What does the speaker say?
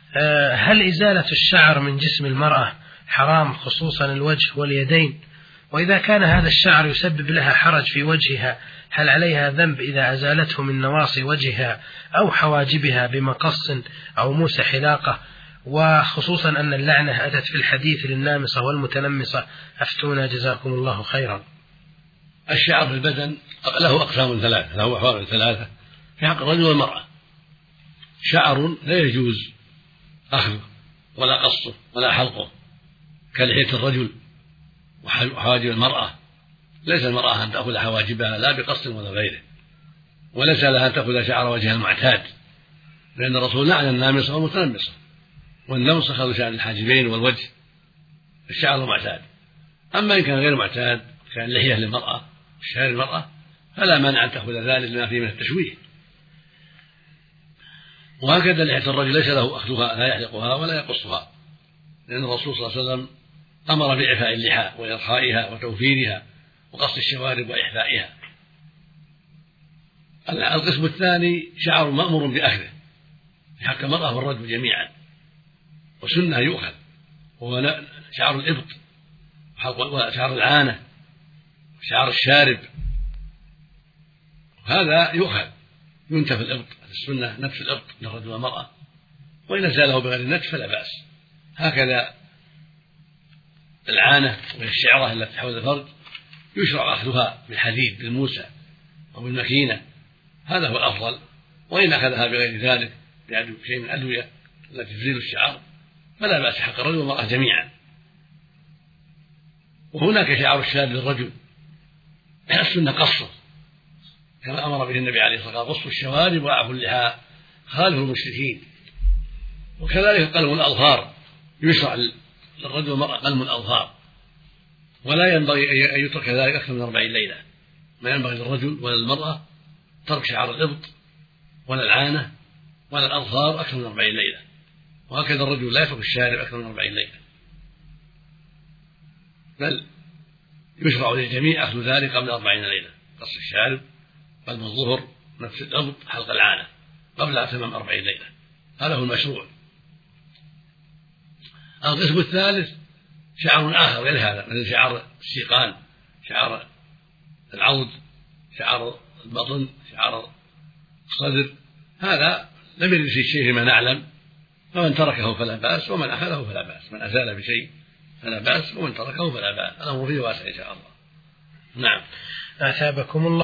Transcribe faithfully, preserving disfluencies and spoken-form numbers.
هل إزالة الشعر من جسم المرأة حرام خصوصا الوجه واليدين؟ وإذا كان هذا الشعر يسبب لها حرج في وجهها هل عليها ذنب إذا أزالته من نواصي وجهها أو حواجبها بمقص أو موس حلاقة؟ وخصوصا أن اللعنة أتت في الحديث للنامصة والمتنمصة، أفتونا جزاكم الله خيرا. الشعر في البدن له أقسام ثلاثة، له أحوال ثلاثة في حق الرجل والمرأة. شعر لا يجوز أخذه ولا قصه ولا حلقه كلحية الرجل وحواجب المرأة. ليس المرأة أن تأخذ حواجبها لا بقص ولا غيره، وليس لها أن تأخذ شعر وجهها المعتاد، لأن الرسول لعن النامصة والمتنمصة، والنمص أخذ شعر الحاجبين والوجه الشعر المعتاد. أما إن كان غير معتاد كان لحية للمرأة شعر المرأة فلا مانع أن تأخذ ذلك لما فيه من التشويه. وهكذا لحية الرجل ليس له أخذها، لا يحلقها ولا يقصها، لأن الرسول صلى الله عليه وسلم أمر بإعفاء اللحى وإرخائها وتوفيرها وقص الشوارب وإحفائها. القسم الثاني شعر مأمور بأخذه في حق المرأة والرجل جميعا، وسنة يؤخذ، وهو شعر الإبط وشعر العانة وشعر الشارب، هذا يؤخذ ينتف الإبط، السنة نتف الإبط للرجل والمرأة، وإن زاله بغير النتف فلا بأس. هكذا العانة وهي الشعرة التي حول الفرج يشرع أخذها بالحديد بالموسى أو بالمكينة، هذا هو الأفضل. وإن أخذها بغير ذلك بشيء من الأدوية التي تزيل الشعر فلا بأس حق الرجل والمرأة جميعا. وهناك شعر الشاب للرجل السنة قصه كما أمر به النبي عليه الصلاة والسلام، قصوا الشوارب وأعفوا اللحى خالفوا المشركين. وكذلك قلم الأظفار يشرع للرجل والمرأة قلم الأظفار، ولا ينبغي أن يترك ذلك أكثر من أربعين ليلة. ما ينبغي للرجل ولا للمرأة ترك شعر الإبط ولا العانة ولا الأظفار أكثر من أربعين ليلة، وهكذا الرجل لا يترك الشارب أكثر من أربعين ليلة، بل يشرع للجميع أخذ ذلك قبل أربعين ليلة، قص الشارب قلم الظهر نفس الإبط حلق العانة قبل أتمام أربعين ليلة، هذا هو المشروع. القسم الثالث شعر آخر غير هذا، مثل شعر السيقان، شعر العود، شعر البطن، شعر الصدر، هذا لم يرد في الشيء فيما نعلم، فمن تركه فلا بأس ومن أخذه فلا بأس، من أزال بشيء فلا بأس ومن تركه فلا بأس، الأمر فيه واسع إن شاء الله. نعم. أثابكم الله.